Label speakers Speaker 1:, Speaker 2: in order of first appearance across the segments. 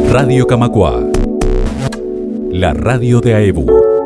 Speaker 1: Radio Camacua, la radio de AEBU.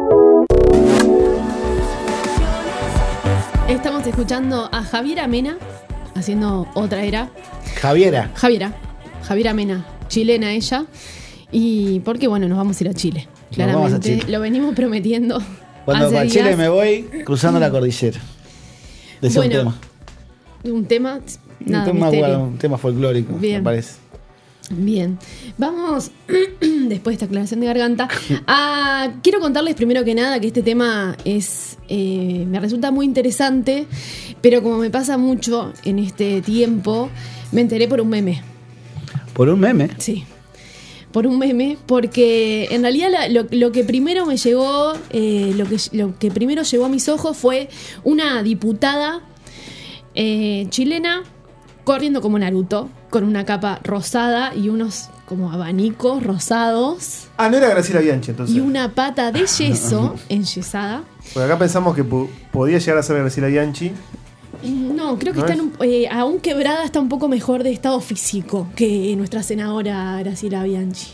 Speaker 2: Estamos escuchando a Javiera Mena haciendo otra era.
Speaker 3: Javiera
Speaker 2: Mena, chilena ella. Y porque bueno, nos vamos a ir a Chile. Claramente, lo venimos prometiendo.
Speaker 3: Cuando
Speaker 2: hace
Speaker 3: para
Speaker 2: días.
Speaker 3: Chile me voy cruzando la cordillera.
Speaker 2: Bueno, un tema, nada,
Speaker 3: un tema folclórico,
Speaker 2: bien,
Speaker 3: me parece.
Speaker 2: Bien, vamos, después de esta aclaración de garganta, quiero contarles primero que nada que este tema me resulta muy interesante, pero como me pasa mucho en este tiempo, me enteré por un meme.
Speaker 3: ¿Por un meme?
Speaker 2: Sí, por un meme, porque en realidad lo que primero me llegó, lo que primero llegó a mis ojos fue una diputada chilena corriendo como Naruto, con una capa rosada y unos como abanicos rosados.
Speaker 4: No era Graciela Bianchi, entonces.
Speaker 2: Y una pata de yeso enyesada.
Speaker 4: Porque acá pensamos que podía llegar a ser Graciela Bianchi.
Speaker 2: No, creo que está aún quebrada, está un poco mejor de estado físico que nuestra senadora Graciela Bianchi.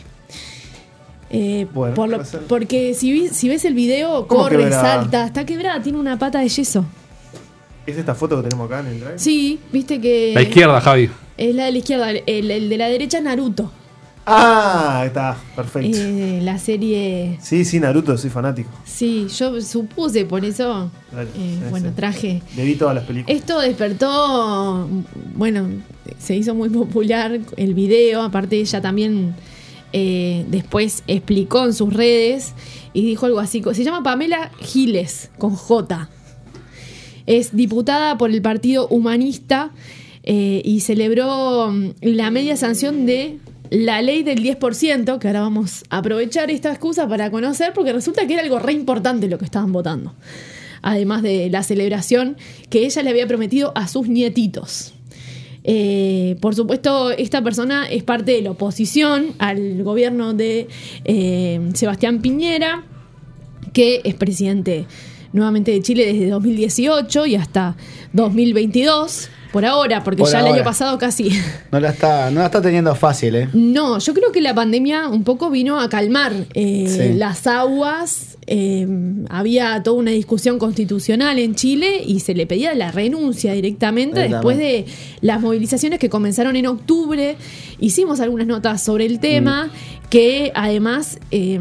Speaker 2: Porque si ves el video, corre,
Speaker 4: quebrada?
Speaker 2: salta, está quebrada, tiene una pata de yeso.
Speaker 4: ¿Es esta foto que tenemos acá en el drive?
Speaker 2: Sí, viste que...
Speaker 5: La izquierda, Javi.
Speaker 2: Es la de la izquierda, el de la derecha es Naruto.
Speaker 4: Está, perfecto.
Speaker 2: La serie...
Speaker 4: Sí, Naruto, soy fanático.
Speaker 2: Sí, yo supuse, por eso,
Speaker 4: sí.
Speaker 2: traje...
Speaker 4: Le vi todas las películas.
Speaker 2: Esto despertó, se hizo muy popular el video, aparte ella también después explicó en sus redes y dijo algo así, se llama Pamela Giles, con J. Es diputada por el Partido Humanista y celebró la media sanción de la ley del 10%, que ahora vamos a aprovechar esta excusa para conocer, porque resulta que era algo re importante lo que estaban votando. Además de la celebración que ella le había prometido a sus nietitos. Por supuesto, esta persona es parte de la oposición al gobierno de Sebastián Piñera, que es presidente nuevamente de Chile desde 2018 y hasta 2022. Por ahora, porque el año pasado casi...
Speaker 3: No la está teniendo fácil, ¿eh?
Speaker 2: No, yo creo que la pandemia un poco vino a calmar las aguas. Había toda una discusión constitucional en Chile y se le pedía la renuncia directamente después de las movilizaciones que comenzaron en octubre. Hicimos algunas notas sobre el tema, que además...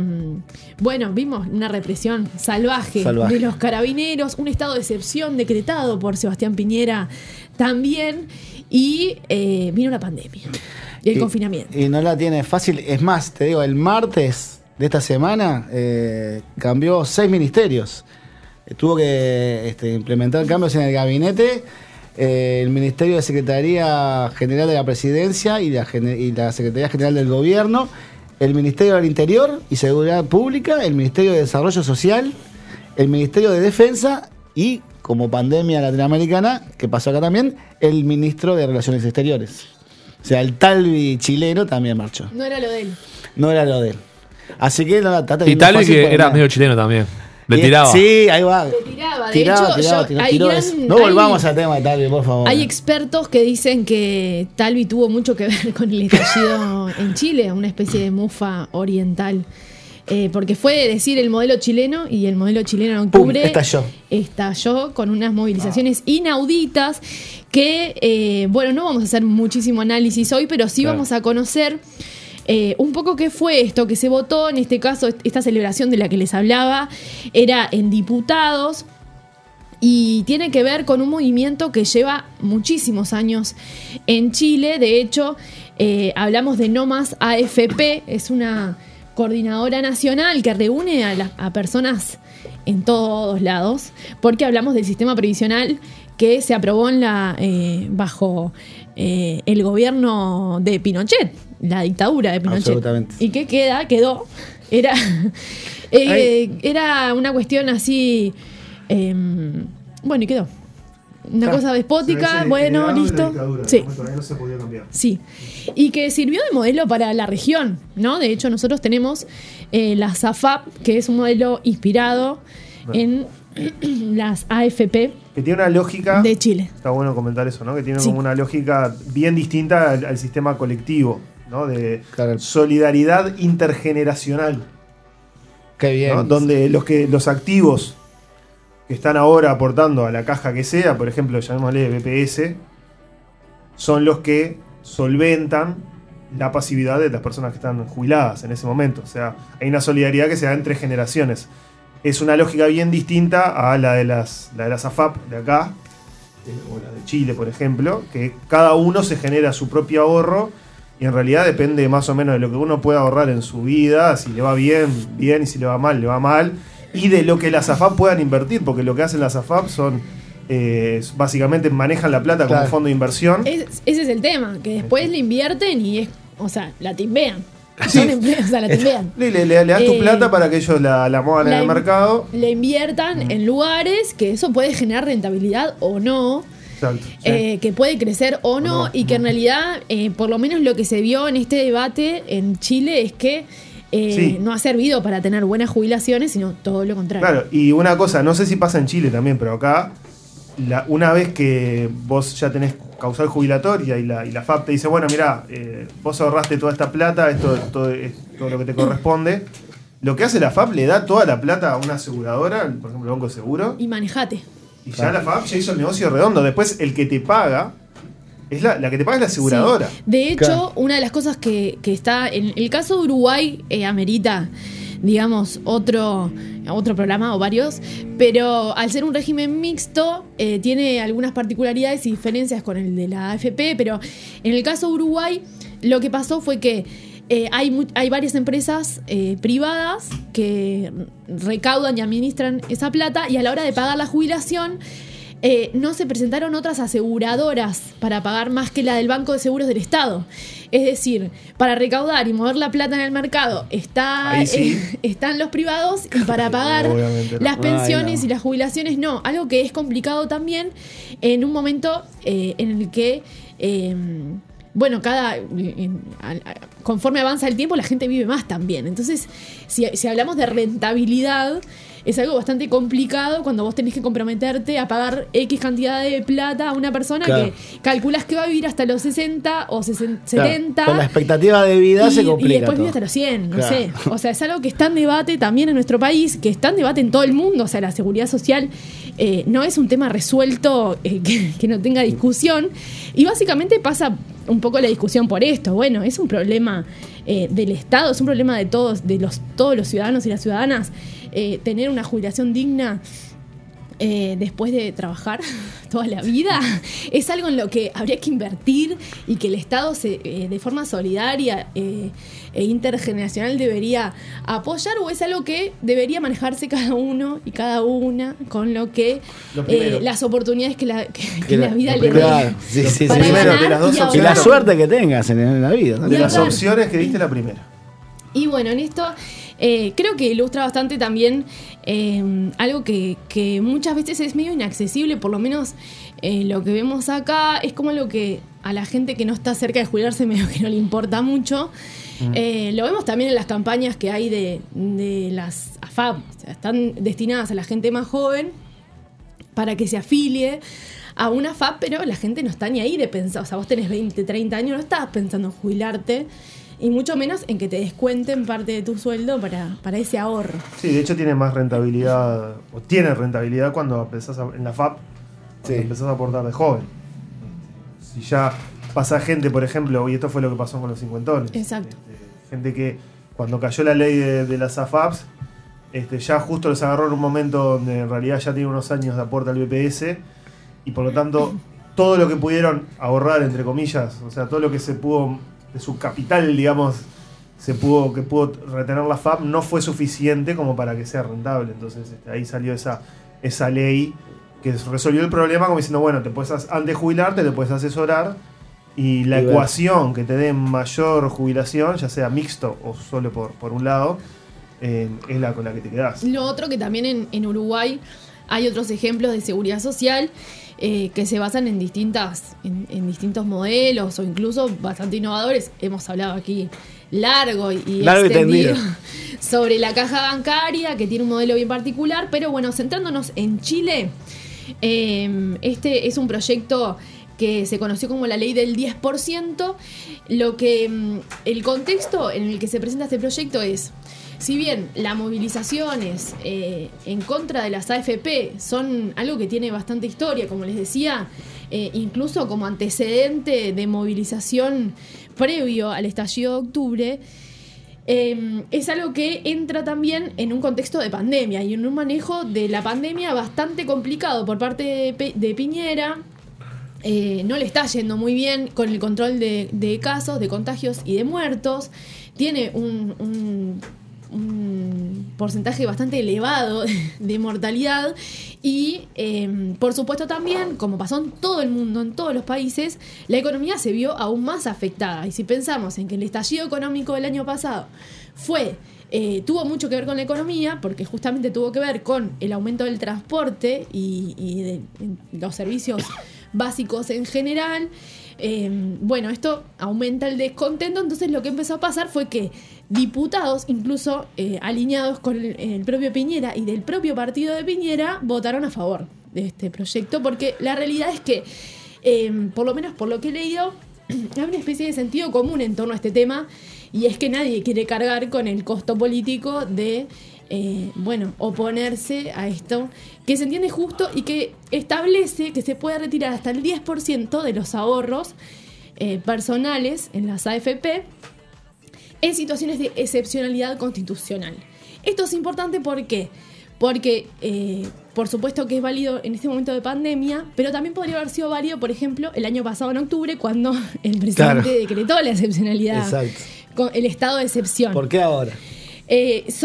Speaker 2: vimos una represión salvaje de los carabineros, un estado de excepción decretado por Sebastián Piñera también, y vino la pandemia y el confinamiento.
Speaker 3: Y no la tiene fácil. Es más, te digo, el martes de esta semana cambió 6 ministerios. Tuvo que implementar cambios en el gabinete. El Ministerio de Secretaría General de la Presidencia y la Secretaría General del Gobierno, el Ministerio del Interior y Seguridad Pública, el Ministerio de Desarrollo Social, el Ministerio de Defensa y, como pandemia latinoamericana, que pasó acá también, el Ministro de Relaciones Exteriores. O sea, el Talvi chileno también marchó.
Speaker 2: No era lo de él.
Speaker 3: Así que no,
Speaker 5: y Talvi que era medio chileno también. Le tiraba.
Speaker 3: Sí, ahí va.
Speaker 2: Le tiraba. De hecho,
Speaker 3: no volvamos al tema de Talvi, por favor.
Speaker 2: Hay expertos que dicen que Talvi tuvo mucho que ver con el estallido en Chile, una especie de mufa oriental. Porque fue decir el modelo chileno, y el modelo chileno en octubre estalló con unas movilizaciones inauditas que, no vamos a hacer muchísimo análisis hoy, pero sí vamos a conocer un poco qué fue esto que se votó. En este caso, esta celebración de la que les hablaba era en diputados y tiene que ver con un movimiento que lleva muchísimos años en Chile. De hecho, hablamos de No Más AFP, es una coordinadora nacional que reúne a personas en todos lados, porque hablamos del sistema previsional que se aprobó bajo el gobierno de Pinochet, la dictadura de Pinochet.
Speaker 3: Absolutamente.
Speaker 2: ¿Y qué quedó? Era una cuestión así, y quedó. Una cosa despótica, listo. Sí.
Speaker 4: No se podía cambiar.
Speaker 2: Sí. Y que sirvió de modelo para la región, ¿no? De hecho, nosotros tenemos la SAFAP, que es un modelo inspirado en las AFP.
Speaker 4: Que tiene una lógica
Speaker 2: de Chile.
Speaker 4: Está bueno comentar eso, ¿no? Que tiene como una lógica bien distinta al sistema colectivo ¿no? De
Speaker 3: Claro.
Speaker 4: solidaridad intergeneracional.
Speaker 3: Qué bien.
Speaker 4: ¿No? Donde los activos que están ahora aportando a la caja que sea, por ejemplo, llamémosle BPS, son los que solventan la pasividad de las personas que están jubiladas en ese momento. O sea, hay una solidaridad que se da entre generaciones. Es una lógica bien distinta a la de las AFAP de acá, o la de Chile, por ejemplo, que cada uno se genera su propio ahorro y en realidad depende más o menos de lo que uno pueda ahorrar en su vida, si le va bien, bien, y si le va mal, y de lo que las AFAP puedan invertir, porque lo que hacen las AFAP son, básicamente manejan la plata como fondo de inversión.
Speaker 2: Ese es el tema, que después le invierten y la timbean.
Speaker 4: Sí.
Speaker 2: La timbean.
Speaker 4: Le das tu plata para que ellos la muevan en el mercado.
Speaker 2: Le inviertan en lugares que eso puede generar rentabilidad o no.
Speaker 4: Exacto, sí.
Speaker 2: Que puede crecer o no, y que en realidad, por lo menos lo que se vio en este debate en Chile es que no ha servido para tener buenas jubilaciones, sino todo lo contrario.
Speaker 4: Claro, y una cosa, no sé si pasa en Chile también, pero acá, una vez que vos ya tenés causal jubilatoria y la FAP te dice, bueno, mirá, vos ahorraste toda esta plata, esto es todo lo que te corresponde, lo que hace la FAP le da toda la plata a una aseguradora, por ejemplo, el Banco de Seguro.
Speaker 2: Y manejate.
Speaker 4: Y ya la FAP ya hizo el negocio redondo. Después el que te paga es la que te paga es la aseguradora.
Speaker 2: Sí. De hecho, una de las cosas que está en el caso de Uruguay amerita, digamos, otro programa o varios, pero al ser un régimen mixto tiene algunas particularidades y diferencias con el de la AFP, pero en el caso de Uruguay lo que pasó fue que hay varias empresas privadas que recaudan y administran esa plata, y a la hora de pagar la jubilación no se presentaron otras aseguradoras para pagar más que la del Banco de Seguros del Estado. Es decir, para recaudar y mover la plata en el mercado están los privados, y para pagar las pensiones y las jubilaciones no. Algo que es complicado también en un momento en el que... conforme avanza el tiempo, la gente vive más también. Entonces, si hablamos de rentabilidad, es algo bastante complicado cuando vos tenés que comprometerte a pagar X cantidad de plata a una persona que calculás que va a vivir hasta los 60 o 70.
Speaker 3: Con la expectativa de vida se complica.
Speaker 2: Y después vive hasta los 100, no sé. O sea, es algo que está en debate también en nuestro país, que está en debate en todo el mundo. O sea, la seguridad social no es un tema resuelto que no tenga discusión. Y básicamente pasa un poco la discusión por esto. Bueno, es un problema del Estado, es un problema de todos los ciudadanos y las ciudadanas, tener una jubilación digna después de trabajar toda la vida. Es algo en lo que habría que invertir y que el Estado de forma solidaria e intergeneracional debería apoyar, o es algo que debería manejarse cada uno y cada una con las oportunidades que la vida le dé.
Speaker 3: Sí,
Speaker 2: para ganar
Speaker 4: de las dos
Speaker 2: y
Speaker 4: opciones.
Speaker 3: Y la suerte que tengas en la vida, ¿no?
Speaker 4: De las opciones que diste la primera.
Speaker 2: Y bueno, en esto creo que ilustra bastante también algo que muchas veces es medio inaccesible, por lo menos lo que vemos acá es como algo que a la gente que no está cerca de jubilarse medio que no le importa mucho. Lo vemos también en las campañas que hay de las AFAP, o sea, están destinadas a la gente más joven para que se afilie a una AFAP, pero la gente no está ni ahí de pensar, o sea, vos tenés 20, 30 años, no estás pensando en jubilarte, y mucho menos en que te descuenten parte de tu sueldo para ese ahorro.
Speaker 4: Sí, de hecho tiene más rentabilidad, o tiene rentabilidad cuando empezás en la FAP, cuando empezás a aportar de joven. Si ya pasa gente, por ejemplo, y esto fue lo que pasó con los cincuentones.
Speaker 2: Exacto.
Speaker 4: Gente que cuando cayó la ley de las AFAPs, ya justo los agarró en un momento donde en realidad ya tiene unos años de aporte al BPS, y por lo tanto todo lo que pudieron ahorrar, entre comillas, o sea, todo lo que se pudo de su capital, digamos, que pudo retener la FAP, no fue suficiente como para que sea rentable. Entonces ahí salió esa ley que resolvió el problema, como diciendo, bueno, antes de jubilarte te puedes asesorar, y la ecuación que te dé mayor jubilación, ya sea mixto o solo por un lado, es la con la que te quedás.
Speaker 2: Lo otro que también en Uruguay hay otros ejemplos de seguridad social que se basan en distintos modelos, o incluso bastante innovadores. Hemos hablado aquí largo y extendido sobre la caja bancaria, que tiene un modelo bien particular, pero bueno, centrándonos en Chile, este es un proyecto que se conoció como la ley del 10%. El contexto en el que se presenta este proyecto es, si bien las movilizaciones en contra de las AFP son algo que tiene bastante historia, como les decía, incluso como antecedente de movilización previo al estallido de octubre, es algo que entra también en un contexto de pandemia y en un manejo de la pandemia bastante complicado por parte de Piñera. No le está yendo muy bien con el control de casos, de contagios y de muertos. Tiene un porcentaje bastante elevado de mortalidad y por supuesto también, como pasó en todo el mundo, en todos los países, la economía se vio aún más afectada. Y si pensamos en que el estallido económico del año pasado tuvo mucho que ver con la economía, porque justamente tuvo que ver con el aumento del transporte y de los servicios básicos en general, bueno, esto aumenta el descontento. Entonces lo que empezó a pasar fue que diputados, incluso alineados con el propio Piñera y del propio partido de Piñera, votaron a favor de este proyecto, porque la realidad es que, por lo menos por lo que he leído, hay una especie de sentido común en torno a este tema, y es que nadie quiere cargar con el costo político de oponerse a esto, que se entiende justo y que establece que se puede retirar hasta el 10% de los ahorros personales en las AFP en situaciones de excepcionalidad constitucional. Esto es importante, ¿por qué? Porque por supuesto que es válido en este momento de pandemia, pero también podría haber sido válido, por ejemplo, el año pasado en octubre, cuando el presidente decretó la excepcionalidad.
Speaker 3: Exacto.
Speaker 2: Con el estado de excepción.
Speaker 3: ¿Por qué ahora?
Speaker 2: Es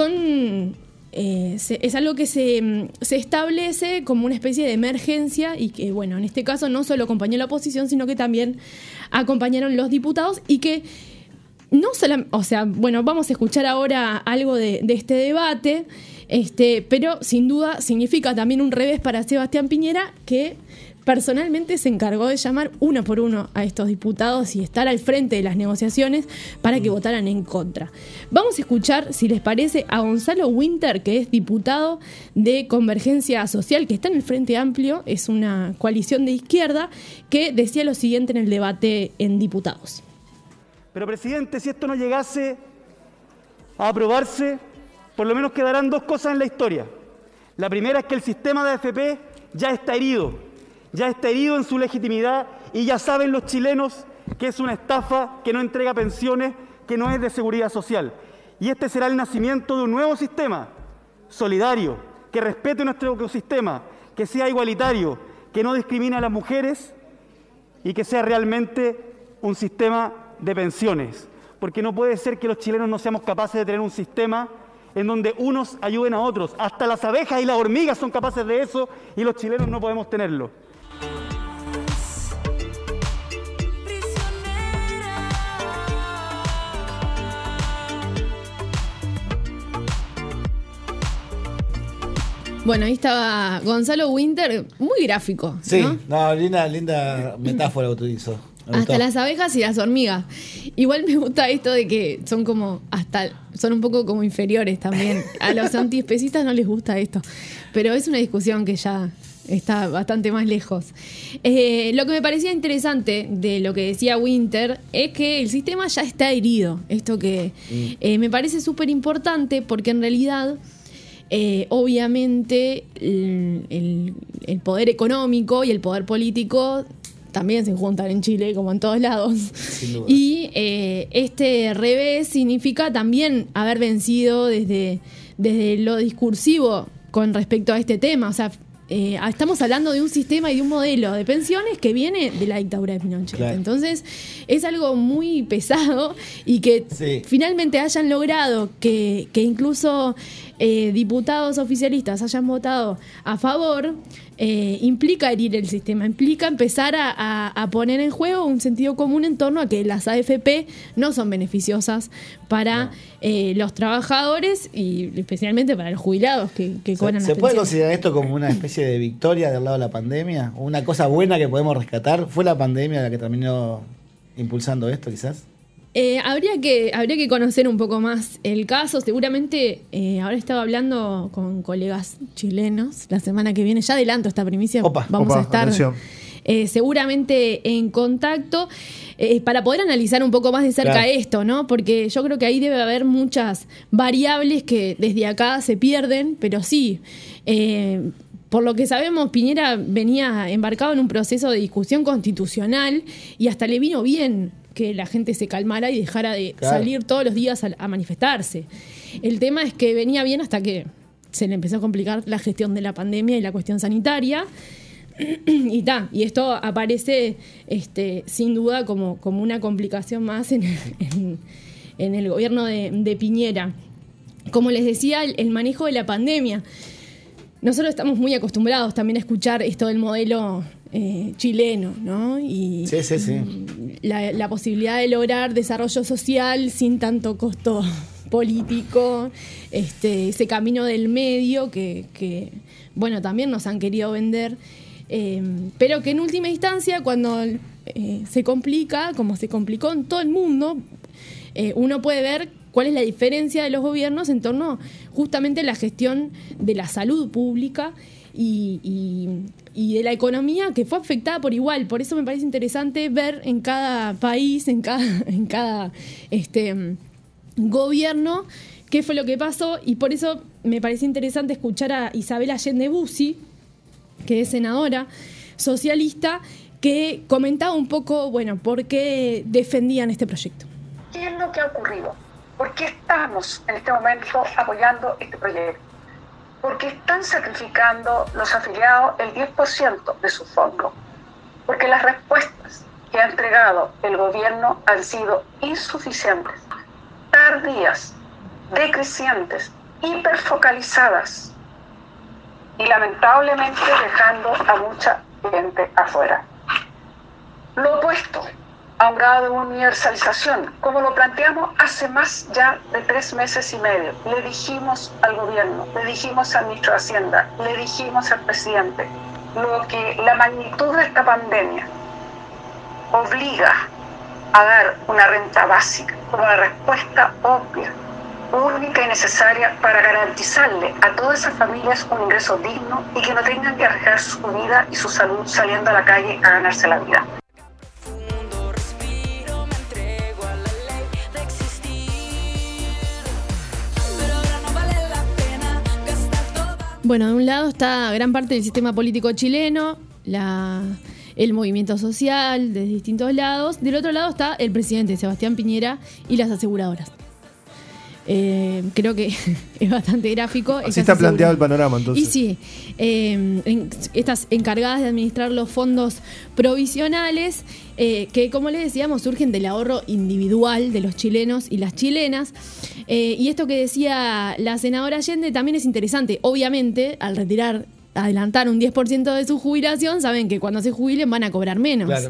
Speaker 2: algo que se establece como una especie de emergencia y que, bueno, en este caso no solo acompañó la oposición, sino que también acompañaron los diputados y que no solo, vamos a escuchar ahora algo de este debate, pero sin duda significa también un revés para Sebastián Piñera, que personalmente se encargó de llamar uno por uno a estos diputados y estar al frente de las negociaciones para que votaran en contra. Vamos a escuchar, si les parece, a Gonzalo Winter, que es diputado de Convergencia Social, que está en el Frente Amplio, es una coalición de izquierda, que decía lo siguiente en el debate en diputados.
Speaker 6: Pero, presidente, si esto no llegase a aprobarse, por lo menos quedarán dos cosas en la historia. La primera es que el sistema de AFP ya está herido en su legitimidad, y ya saben los chilenos que es una estafa, que no entrega pensiones, que no es de seguridad social. Y este será el nacimiento de un nuevo sistema solidario, que respete nuestro ecosistema, que sea igualitario, que no discrimine a las mujeres y que sea realmente un sistema de pensiones. Porque no puede ser que los chilenos no seamos capaces de tener un sistema en donde unos ayuden a otros. Hasta las abejas y las hormigas son capaces de eso, y los chilenos no podemos tenerlo.
Speaker 2: Bueno, ahí estaba Gonzalo Winter, muy gráfico.
Speaker 3: Sí,
Speaker 2: ¿no?
Speaker 3: Linda metáfora utilizó.
Speaker 2: Hasta las abejas y las hormigas. Igual me gusta esto de que son un poco como inferiores también. A los antiespecistas no les gusta esto. Pero es una discusión que ya está bastante más lejos. Lo que me parecía interesante de lo que decía Winter es que el sistema ya está herido. Esto que me parece súper importante, porque en realidad obviamente el poder económico y el poder político también se juntan en Chile, como en todos lados.
Speaker 3: Sin duda.
Speaker 2: Y este revés significa también haber vencido desde lo discursivo con respecto a este tema. O sea, estamos hablando de un sistema y de un modelo de pensiones que viene de la dictadura de Pinochet. Claro. Entonces, es algo muy pesado, y que finalmente hayan logrado que incluso diputados oficialistas hayan votado a favor, implica herir el sistema, implica empezar a poner en juego un sentido común en torno a que las AFP no son beneficiosas para los trabajadores, y especialmente para los jubilados que cobran las pensiones.
Speaker 3: ¿Se puede considerar esto como una especie de victoria del lado de la pandemia? ¿Una cosa buena que podemos rescatar? ¿Fue la pandemia la que terminó impulsando esto, quizás?
Speaker 2: Habría que conocer un poco más el caso. Seguramente ahora estaba hablando con colegas chilenos la semana que viene. Ya adelanto esta primicia. Vamos a estar seguramente en contacto para poder analizar un poco más de cerca esto, ¿no? Porque yo creo que ahí debe haber muchas variables que desde acá se pierden, pero sí, por lo que sabemos, Piñera venía embarcado en un proceso de discusión constitucional y hasta le vino bien que la gente se calmara y dejara de salir todos los días a manifestarse. El tema es que venía bien hasta que se le empezó a complicar la gestión de la pandemia y la cuestión sanitaria. Y esto aparece sin duda como una complicación más en el gobierno de Piñera. Como les decía, el manejo de la pandemia. Nosotros estamos muy acostumbrados también a escuchar esto del modelo chileno, ¿no? Y
Speaker 3: sí.
Speaker 2: La posibilidad de lograr desarrollo social sin tanto costo político, ese camino del medio que bueno, también nos han querido vender, pero que en última instancia, cuando se complica, como se complicó en todo el mundo, uno puede ver cuál es la diferencia de los gobiernos en torno justamente a la gestión de la salud pública y de la economía, que fue afectada por igual. Por eso me parece interesante ver en cada país, en cada gobierno, qué fue lo que pasó, y por eso me parece interesante escuchar a Isabel Allende Bussi, que es senadora socialista, que comentaba un poco, bueno, por qué defendían este proyecto.
Speaker 7: ¿Qué es lo que ha ocurrido? ¿Por qué estamos en este momento apoyando este proyecto? Porque están sacrificando los afiliados el 10% de su fondo. Porque las respuestas que ha entregado el gobierno han sido insuficientes, tardías, decrecientes, hiperfocalizadas y lamentablemente dejando a mucha gente afuera. Lo opuesto a un grado de universalización, como lo planteamos hace más ya de 3 meses y medio. Le dijimos al gobierno, le dijimos al ministro de Hacienda, le dijimos al presidente, lo que la magnitud de esta pandemia obliga a dar una renta básica como la respuesta obvia, única y necesaria para garantizarle a todas esas familias un ingreso digno y que no tengan que arriesgar su vida y su salud saliendo a la calle a ganarse la vida.
Speaker 2: Bueno, de un lado está gran parte del sistema político chileno, el movimiento social de distintos lados. Del otro lado está el presidente Sebastián Piñera y las aseguradoras. Creo que es bastante gráfico.
Speaker 4: Así está planteado el panorama, entonces.
Speaker 2: Y sí, estas encargadas de administrar los fondos provisionales, que como les decíamos, surgen del ahorro individual de los chilenos y las chilenas. Y esto que decía la senadora Allende también es interesante. Obviamente, al adelantar un 10% de su jubilación, saben que cuando se jubilen van a cobrar menos.
Speaker 3: Claro.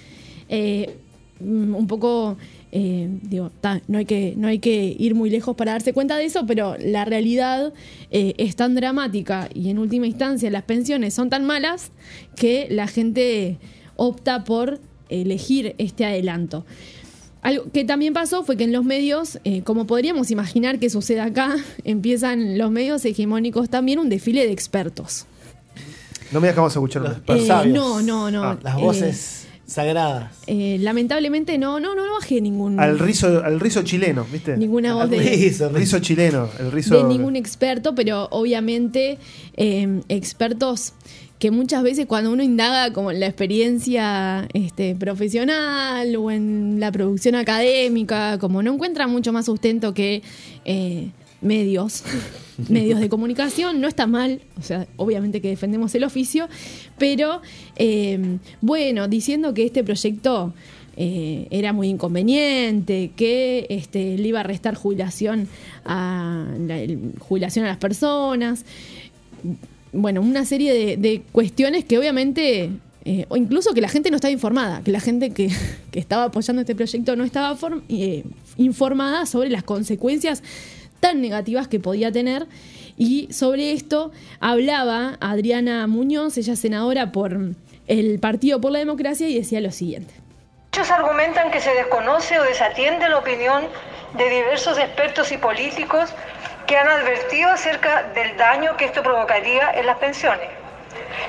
Speaker 2: Un poco... no hay que ir muy lejos para darse cuenta de eso, pero la realidad es tan dramática y en última instancia las pensiones son tan malas que la gente opta por elegir este adelanto. Algo que también pasó fue que en los medios, como podríamos imaginar que sucede acá, empiezan los medios hegemónicos también un desfile de expertos.
Speaker 4: No me dejamos escuchar los expertos.
Speaker 2: No.
Speaker 3: Las voces sagradas.
Speaker 2: Lamentablemente no bajé ningún...
Speaker 4: Al rizo chileno, ¿viste?
Speaker 2: Ninguna voz de...
Speaker 4: Rizo chileno. El rizo...
Speaker 2: De ningún experto, pero obviamente expertos que muchas veces cuando uno indaga como en la experiencia profesional o en la producción académica, como no encuentra mucho más sustento que medios de comunicación, no está mal, o sea, obviamente que defendemos el oficio, pero diciendo que este proyecto era muy inconveniente, que le iba a restar jubilación a las personas. Bueno, una serie de cuestiones que obviamente, o incluso que la gente no estaba informada, que la gente que estaba apoyando este proyecto no estaba informada sobre las consecuencias tan negativas que podía tener. Y sobre esto hablaba Adriana Muñoz, ella es senadora por el Partido por la Democracia, y decía lo siguiente.
Speaker 8: Muchos argumentan que se desconoce o desatiende la opinión de diversos expertos y políticos que han advertido acerca del daño que esto provocaría en las pensiones.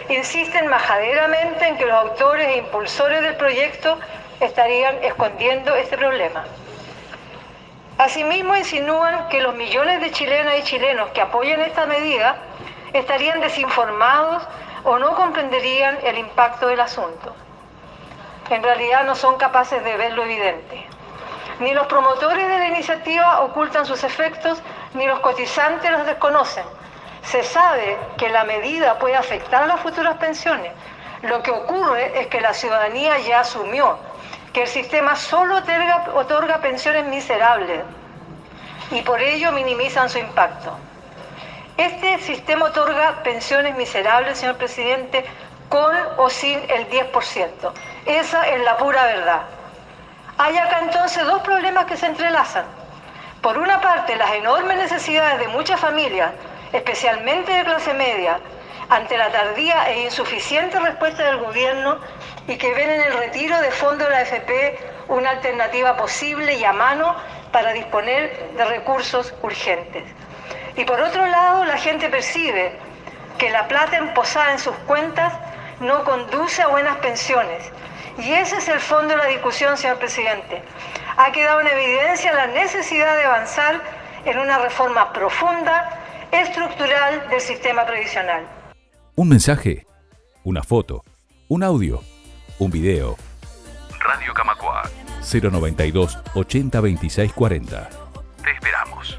Speaker 8: insisten majaderamente en que los autores e impulsores del proyecto estarían escondiendo este problema. Asimismo, insinúan que los millones de chilenas y chilenos que apoyan esta medida estarían desinformados o no comprenderían el impacto del asunto. En realidad no son capaces de ver lo evidente. Ni los promotores de la iniciativa ocultan sus efectos, ni los cotizantes los desconocen. Se sabe que la medida puede afectar a las futuras pensiones. Lo que ocurre es que la ciudadanía ya asumió que el sistema solo otorga pensiones miserables y por ello minimizan su impacto. Este sistema otorga pensiones miserables, señor presidente, con o sin el 10%. Esa es la pura verdad. Hay acá entonces dos problemas que se entrelazan. Por una parte, las enormes necesidades de muchas familias, especialmente de clase media, ante la tardía e insuficiente respuesta del gobierno y que ven en el retiro de fondos de la AFP una alternativa posible y a mano para disponer de recursos urgentes. Y por otro lado, la gente percibe que la plata emposada en sus cuentas no conduce a buenas pensiones. Y ese es el fondo de la discusión, señor presidente. Ha quedado en evidencia la necesidad de avanzar en una reforma profunda, estructural del sistema previsional.
Speaker 1: Un mensaje, una foto, un audio, un video. Radio Camacua 092 80 26 40. Te esperamos.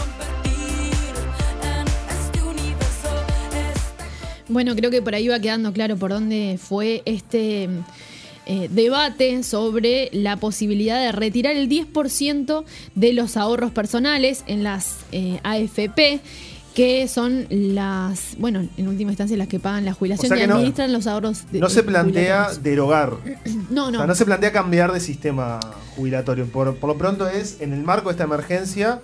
Speaker 2: Bueno, creo que por ahí va quedando claro por dónde fue este debate sobre la posibilidad de retirar el 10% de los ahorros personales en las AFP, que son las, bueno, en última instancia las que pagan la jubilación,
Speaker 4: O sea
Speaker 2: y
Speaker 4: que
Speaker 2: administran los ahorros.
Speaker 4: No se plantea
Speaker 2: jubilatorios.
Speaker 4: derogar.
Speaker 2: No.
Speaker 4: O sea, no se plantea cambiar de sistema jubilatorio. Por lo pronto es, en el marco de esta emergencia,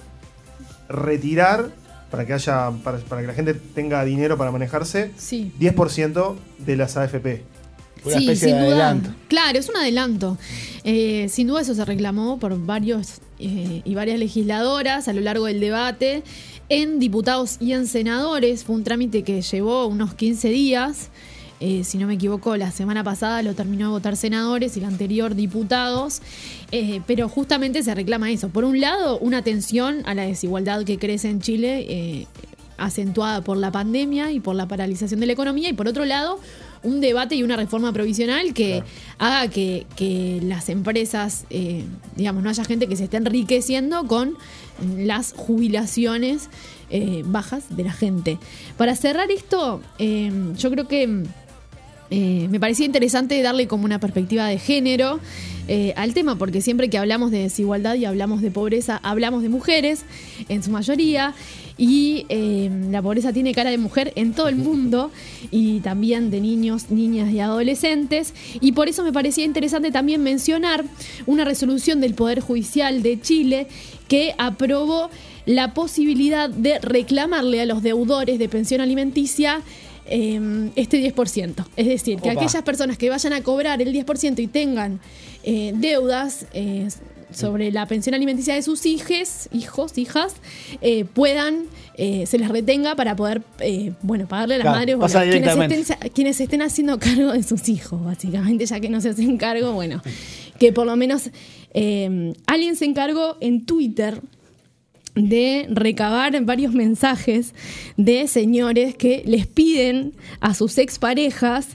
Speaker 4: retirar, para que haya para que la gente tenga dinero para manejarse,
Speaker 2: Sí.
Speaker 4: 10% de las AFP.
Speaker 3: Una especie de adelanto.
Speaker 2: Claro, es un adelanto. Sin duda eso se reclamó por varios y varias legisladoras a lo largo del debate, en diputados y en senadores. Fue un trámite que llevó unos 15 días. Si no me equivoco, la semana pasada lo terminó de votar senadores y la anterior diputados. Pero justamente se reclama eso. Por un lado, una atención a la desigualdad que crece en Chile, acentuada por la pandemia y por la paralización de la economía. Y por otro lado, un debate y una reforma provisional que haga que las empresas, digamos, no haya gente que se esté enriqueciendo con las jubilaciones bajas de la gente. Para cerrar esto, yo creo que me parecía interesante darle como una perspectiva de género al tema, porque siempre que hablamos de desigualdad y hablamos de pobreza, hablamos de mujeres en su mayoría, y la pobreza tiene cara de mujer en todo el mundo, y también de niños, niñas y adolescentes, y por eso me parecía interesante también mencionar una resolución del Poder Judicial de Chile que aprobó la posibilidad de reclamarle a los deudores de pensión alimenticia este 10%. Es decir, que aquellas personas que vayan a cobrar el 10% y tengan deudas sobre la pensión alimenticia de sus hijos, hijas, puedan, se les retenga para poder, pagarle a las madres o quienes estén haciendo cargo de sus hijos, básicamente, ya que no se hacen cargo, que por lo menos alguien se encargó en Twitter de recabar varios mensajes de señores que les piden a sus exparejas.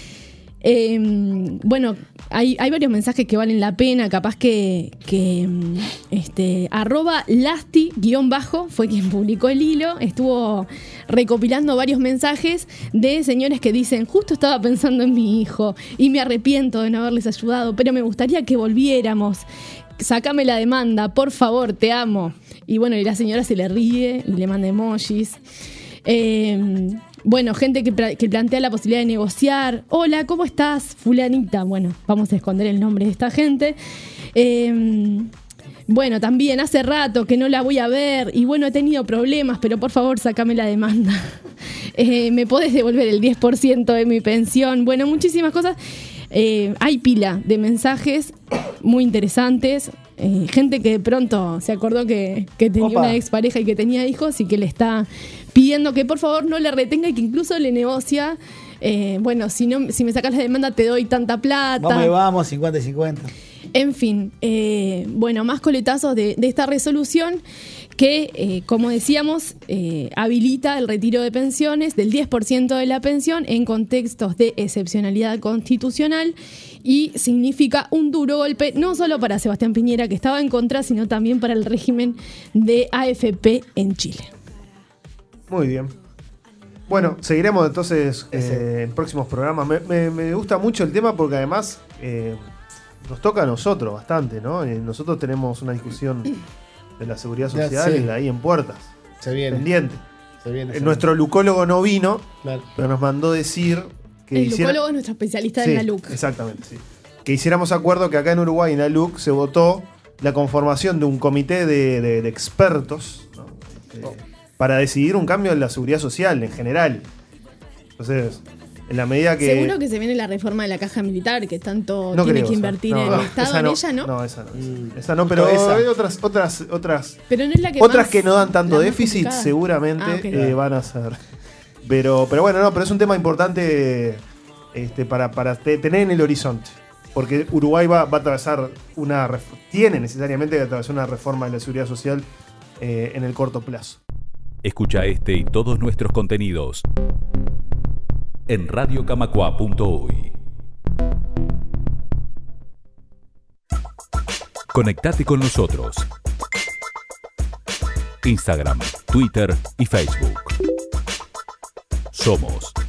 Speaker 2: Hay varios mensajes que valen la pena, capaz que @lasti_ fue quien publicó el hilo, estuvo recopilando varios mensajes de señores que dicen: justo estaba pensando en mi hijo y me arrepiento de no haberles ayudado, pero me gustaría que volviéramos, sácame la demanda, por favor, te amo. Y la señora se le ríe y le manda emojis. Gente que plantea la posibilidad de negociar. Hola, ¿cómo estás, fulanita? Vamos a esconder el nombre de esta gente. También hace rato que no la voy a ver y he tenido problemas, pero por favor, sácame la demanda. ¿Me podés devolver el 10% de mi pensión? Muchísimas cosas. Hay pila de mensajes muy interesantes. Gente que de pronto se acordó que tenía una expareja y que tenía hijos y que le está pidiendo que por favor no le retenga y que incluso le negocia bueno, si me sacas la demanda te doy tanta plata.
Speaker 3: Vamos, 50 y 50.
Speaker 2: En fin, bueno, más coletazos de esta resolución que, como decíamos, habilita el retiro de pensiones del 10% de la pensión en contextos de excepcionalidad constitucional y significa un duro golpe no solo para Sebastián Piñera, que estaba en contra, sino también para el régimen de AFP en Chile.
Speaker 4: Muy bien. Bueno, seguiremos entonces en próximos programas. Me gusta mucho el tema porque además nos toca a nosotros bastante, ¿no? Nosotros tenemos una discusión de la seguridad social ahí en puertas.
Speaker 3: Se viene.
Speaker 4: Pendiente.
Speaker 3: Se viene.
Speaker 4: Nuestro lucólogo no vino,
Speaker 3: claro,
Speaker 4: pero nos mandó decir que
Speaker 2: el lucólogo es nuestro especialista en la LUC.
Speaker 4: Exactamente, sí. Que hiciéramos acuerdo que acá en Uruguay, en la LUC, se votó la conformación de un comité de expertos, ¿no? Para decidir un cambio en la seguridad social en general. Entonces, en la medida que...
Speaker 2: Seguro que se viene la reforma de la caja militar, que tanto
Speaker 4: no
Speaker 2: tiene
Speaker 4: creo,
Speaker 2: que invertir el Estado en ella, ¿no?
Speaker 4: No, esa no. Esa no, pero hay otras
Speaker 2: pero no es la que
Speaker 4: otras
Speaker 2: más,
Speaker 4: que no dan tanto
Speaker 2: la más
Speaker 4: déficit,
Speaker 2: complicada.
Speaker 4: seguramente van a ser. Pero bueno, no, pero es un tema importante para tener en el horizonte. Porque Uruguay va a atravesar tiene necesariamente que atravesar una reforma de la seguridad social en el corto plazo.
Speaker 1: Escucha este y todos nuestros contenidos en radiocamacua.uy. Conectate con nosotros. Instagram, Twitter y Facebook. Somos